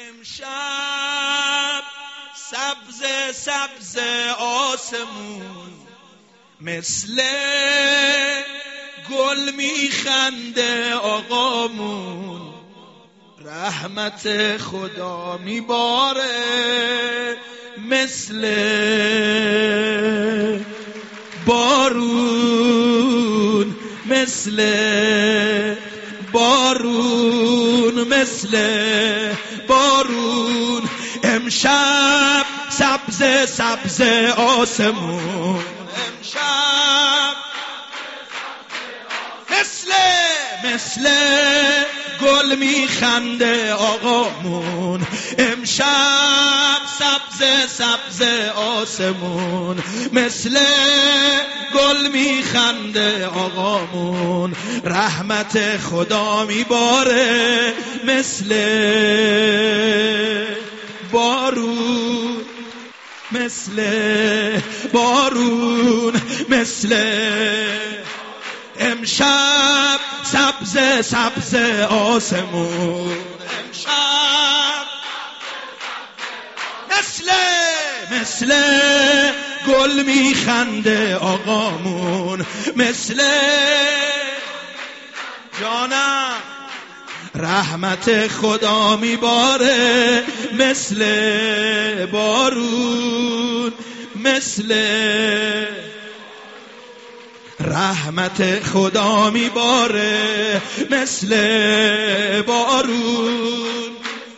امشب سبز سبز آسمون مثل گل میخنده آقامون، رحمت خدا میباره مثل بارون، مثل بارون، مثل بارون. امشب سبز سبز آسمون، امشب مثل گل میخنده آقامون، امشب سبز سبز آسمون مثل گل میخنده آقامون، رحمت خدا میباره مثل بارون، مثل بارون، مثل امشب سبز سبز آسمون، امشب مثل گل میخنده آقامون، مثل جانم رحمت خدا میباره مثل بارون، مثل رحمت خدا میباره مثل بارون.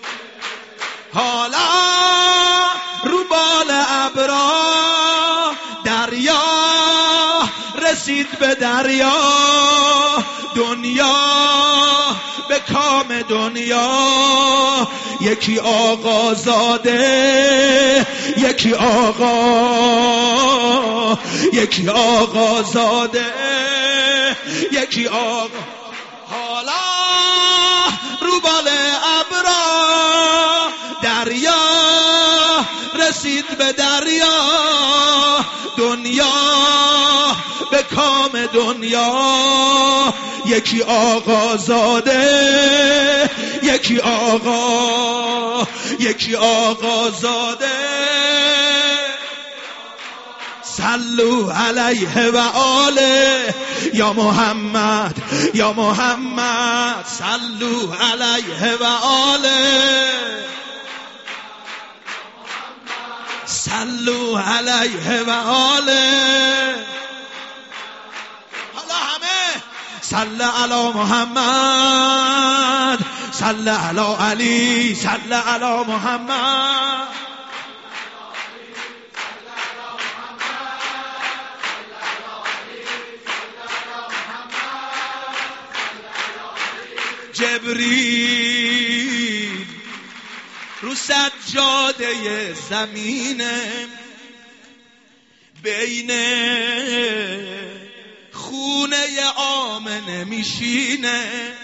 حالا رو بال ابرا دریا رسید به دریا، دنیا به کام دنیا، یکی آقا زاده، یکی آقا، یکی آقا زاده، یکی آقا. حالا رو بال ابرا دریا رسید به دریا، دنیا به کام دنیا، یکی آقا زاده، یکی آقا، یکی آقا زاده. صلوا علیه و آله یا محمد، یا محمد صلوا علیه و آله، صلوا علیه و آله. حالا همه صل علی محمد، صل علی علی، صل علی محمد. جبریل رو سجاده زمینه، بین خونه آمنه میشینه.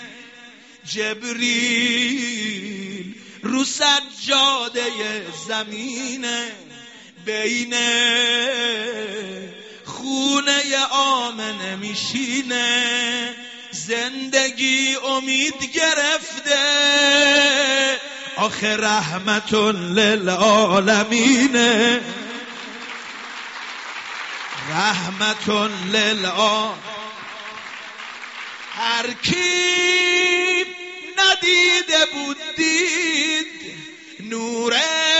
جبریل رو سجاده زمینه، بین خونه آمنه میشینه. زندگی امید گرفته، آخه رحمت للعالمین، رحمت للعالمین. هر کی ندیده بود دید، نور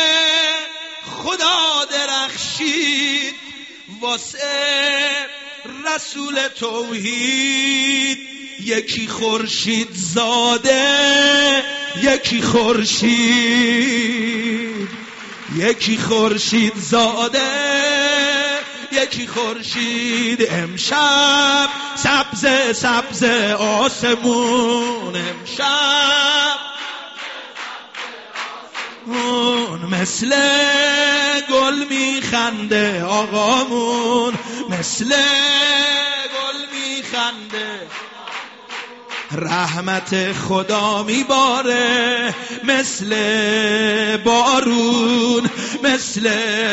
خدا درخشید واسه رسول توحید. یکی خورشید زاده، یکی خورشید، یکی خورشید زاده، یکی خورشید. امشب سبز سبز آسمون، امشب مثل گل میخنده آقامون، مثل گل میخنده. رحمت خدا میباره مثل بارون، مثل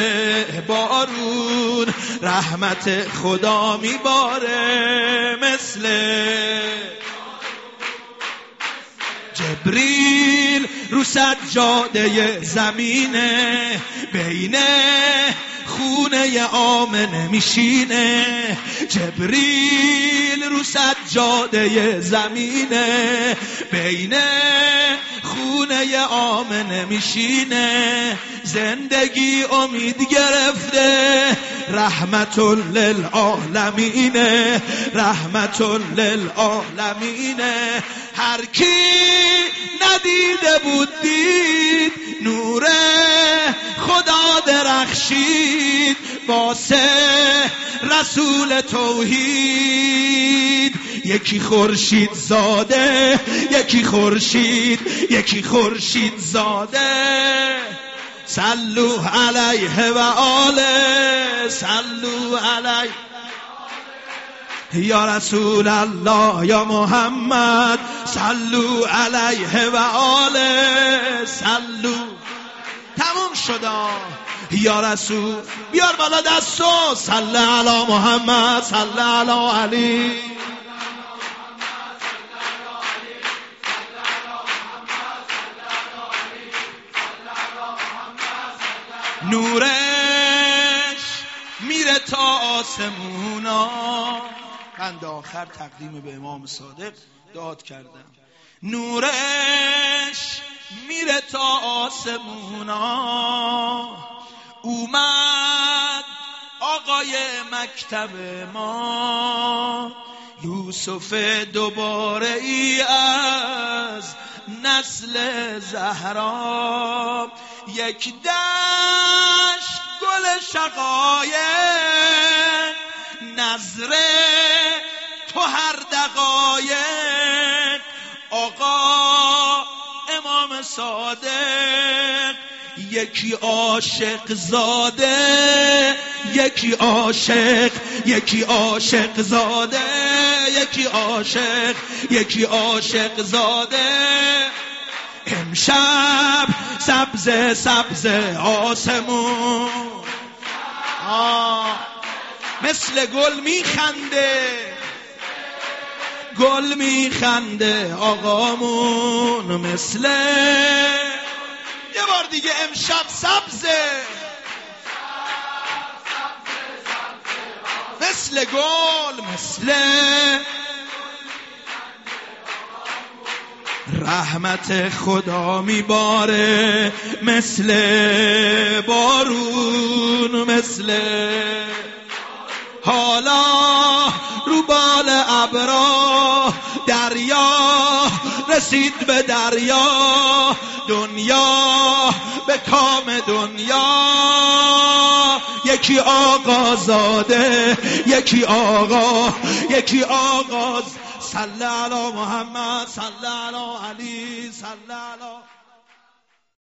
بارون. رحمت خدا میباره مثل جبریل رو سجاده زمینه، بین خونه آمنه میشینه. جبریل رو سجاده زمینه، بین خونه آمنه میشینه. زندگی امید گرفته، رحمت للعالمینه، رحمت للعالمینه. هر کی ندیده بود دید، نور خدا درخشید واسه رسول توحید. یکی خورشید زاده، یکی خورشید زاده. صلو علیه و آله، صلو علیه یا رسول الله یا محمد. صلو علیه و آله، صلو. تموم شدا یا رسول. بیار بالا دستو. صلی علی محمد، صلی علی علی. نورش میره تا آسمونا. بند آخر تقدیم به امام صادق داد کردم. نورش میره تا آسمونا. اومد آقای مکتب ما، یوسف دوباره ای از نسل زهرا. یک دشت گل شقایق، نظره تو هر دقایق. آقا امام صادق یکی عاشق زاده، یکی عاشق زاده، یکی عاشق زاده. امشب سبز آسمون مثل گل میخنده آقامون. مثل یه بار دیگه امشب سبزه، مثل گل، مثل رحمت خدا میباره، مثل بارون، مثل حالا رو بال ابرا دریا رسید به دریا. دنیا به کام دنیا، یکی آقا زاده، یکی آقا. صلی علی محمد، صلی علی علی، صلی علی